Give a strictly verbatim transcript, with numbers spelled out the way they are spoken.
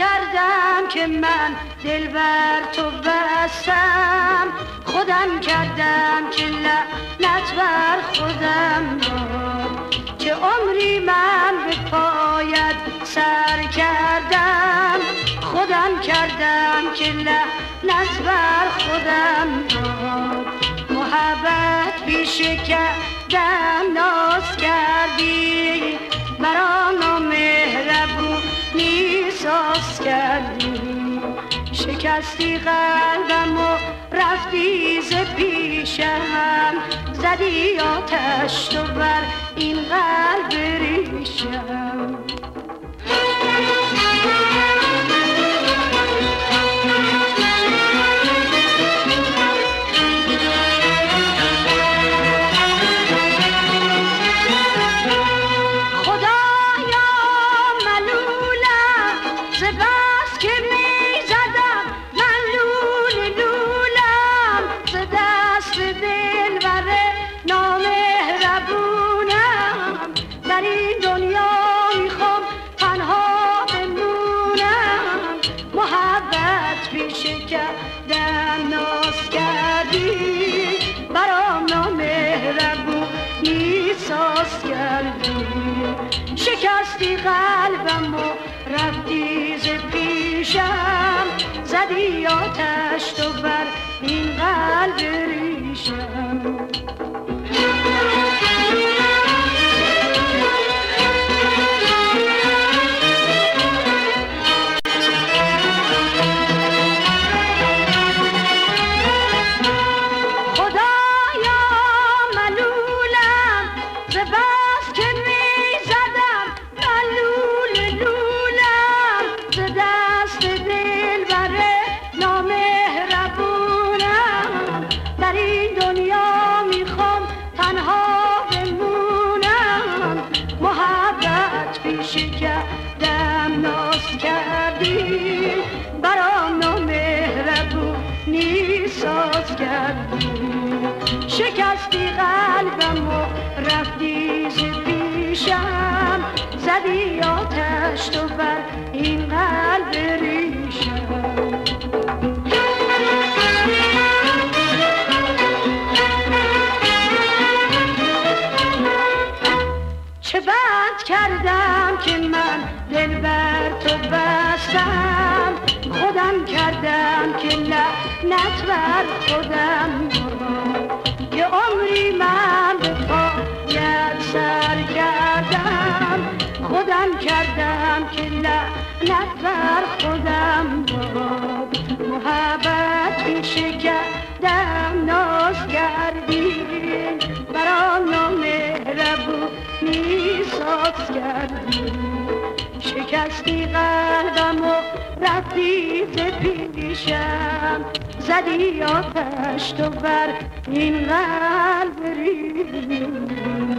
کردم که من دل بر تو بستم، خودم کردم که لعنت بر خودم باد، که عمری من به پایت سر کردم، خودم کردم که لعنت بر خودم باد. محبت پیش کردم ناز کردی، برا نامهربونی ساز کردی، شکستی قلبم و رفتی ز پیشم، زدی آتش تو بر این قلب ریشم. شکستی قلبم و رفتی ز پیشم، زدی آتش تو بر این قلب ریشم. شکستی قلبم و رفتی ز پیشم، زدی آتش تو بر این قلب ریشم. چه بد کردم که من دل بر تو بستم، خودم کردم که لعنت بر خودم باد، که عمری من به پایت سر کردم، خودم کردم که لعنت بر خودم باد. محبت پیش کردم ناز کردی، برا نامهربونی ساز کردی، شکستی قلبم و رفتی ز پیشم، زدی آتش تو بر این قلب ریشم.